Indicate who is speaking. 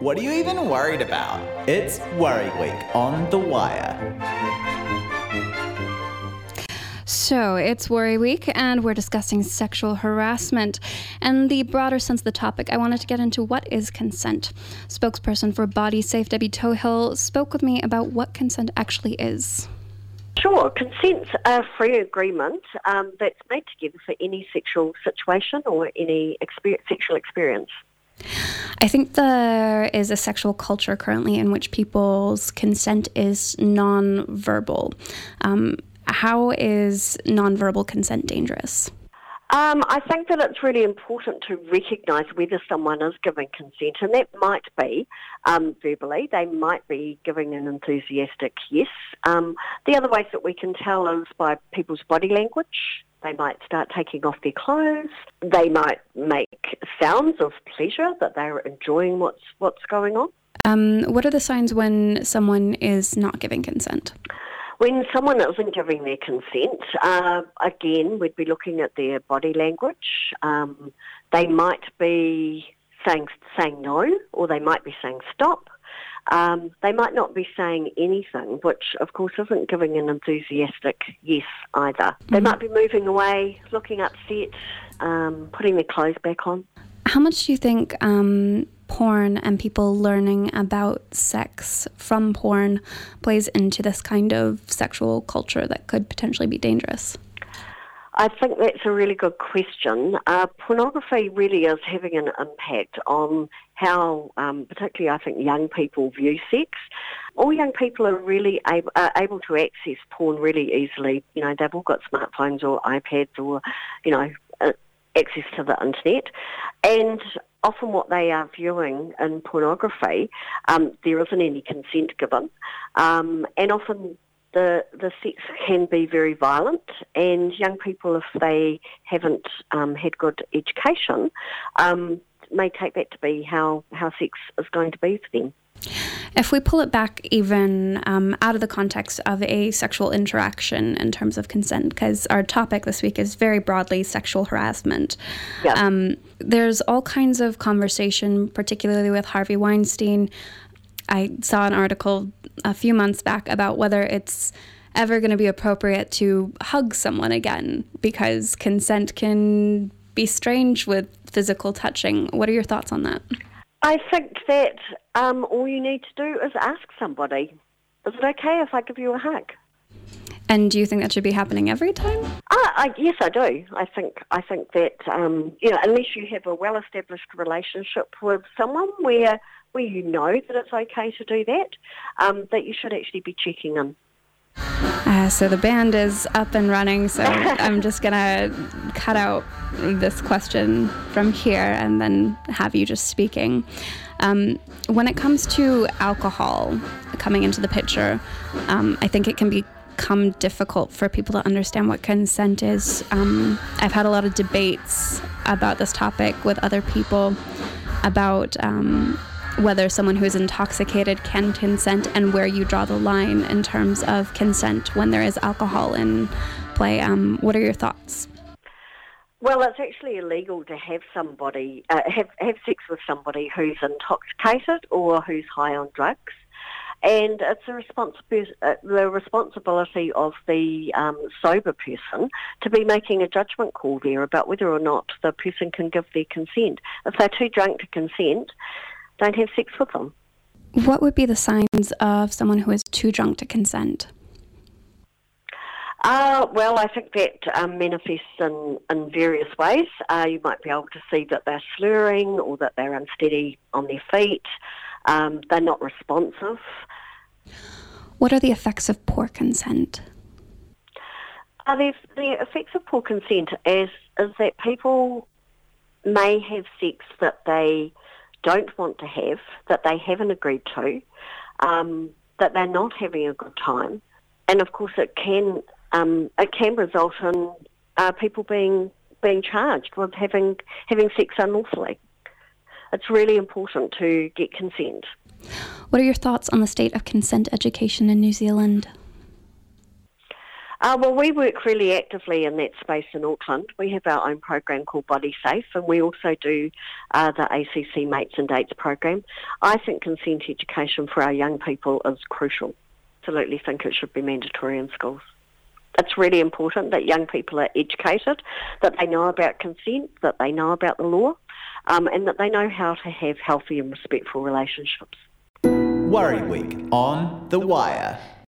Speaker 1: what are you even worried about? It's Worry Week on The Wire.
Speaker 2: So it's Worry Week, and we're discussing sexual harassment. And the broader sense of the topic, I wanted to get into what is consent. Spokesperson for Body Safe, Debbie Tohill, spoke with me about what consent actually is.
Speaker 3: Sure. Consent's a free agreement that's made together for any sexual situation or any sexual experience.
Speaker 2: I think there is a sexual culture currently in which people's consent is non-verbal. How is non-verbal consent dangerous?
Speaker 3: I think that it's really important to recognise whether someone is giving consent, and that might be verbally. They might be giving an enthusiastic yes. The other ways that we can tell is by people's body language. They might start taking off their clothes. They might make sounds of pleasure, that they're enjoying what's going on.
Speaker 2: What are the signs when someone is not giving consent?
Speaker 3: When someone isn't giving their consent, again, we'd be looking at their body language. They might be saying no, or they might be saying stop. They might not be saying anything, which, of course, isn't giving an enthusiastic yes either. They might be moving away, looking upset, putting their clothes back on.
Speaker 2: How much do you think porn and people learning about sex from porn plays into this kind of sexual culture that could potentially be dangerous?
Speaker 3: I think that's a really good question. Pornography really is having an impact on how, particularly I think, young people view sex. All young people are really able to access porn really easily. You know, they've all got smartphones or iPads or, access to the internet. And often what they are viewing in pornography, there isn't any consent given. And often the sex can be very violent, and young people, if they haven't had good education, may take that to be how sex is going to be for them.
Speaker 2: If we pull it back even out of the context of a sexual interaction in terms of consent, because our topic this week is very broadly sexual harassment, there's all kinds of conversation, particularly with Harvey Weinstein. I saw an article a few months back about whether it's ever going to be appropriate to hug someone again, because consent can be strange with physical touching. What are your thoughts on that?
Speaker 3: I think that all you need to do is ask somebody, is it okay if I give you a hug?
Speaker 2: And do you think that should be happening every time?
Speaker 3: Yes, I do. I think that, unless you have a well-established relationship with someone where you know that it's okay to do that, that you should actually be checking in.
Speaker 2: So the band is up and running, so I'm just going to cut out this question from here and then have you just speaking. When it comes to alcohol coming into the picture, I think it can become difficult for people to understand what consent is. I've had a lot of debates about this topic with other people about whether someone who is intoxicated can consent and where you draw the line in terms of consent when there is alcohol in play. What are your thoughts?
Speaker 3: Well, it's actually illegal to have somebody have sex with somebody who's intoxicated or who's high on drugs, and it's the responsibility of the sober person to be making a judgment call there about whether or not the person can give their consent. If they're too drunk to consent, don't have sex with them.
Speaker 2: What would be the signs of someone who is too drunk to consent?
Speaker 3: Well, I think that manifests in various ways. You might be able to see that they're slurring or that they're unsteady on their feet. They're not responsive.
Speaker 2: What are the effects of poor consent?
Speaker 3: The effects of poor consent is that people may have sex that they don't want to have, that they haven't agreed to, that they're not having a good time, and of course it can result in people being charged with having sex unlawfully. It's really important to get consent.
Speaker 2: What are your thoughts on the state of consent education in New Zealand?
Speaker 3: Well, we work really actively in that space in Auckland. We have our own program called Body Safe, and we also do the ACC Mates and Dates program. I think consent education for our young people is crucial. Absolutely think it should be mandatory in schools. It's really important that young people are educated, that they know about consent, that they know about the law, and that they know how to have healthy and respectful relationships.
Speaker 1: Worry Week on The Wire.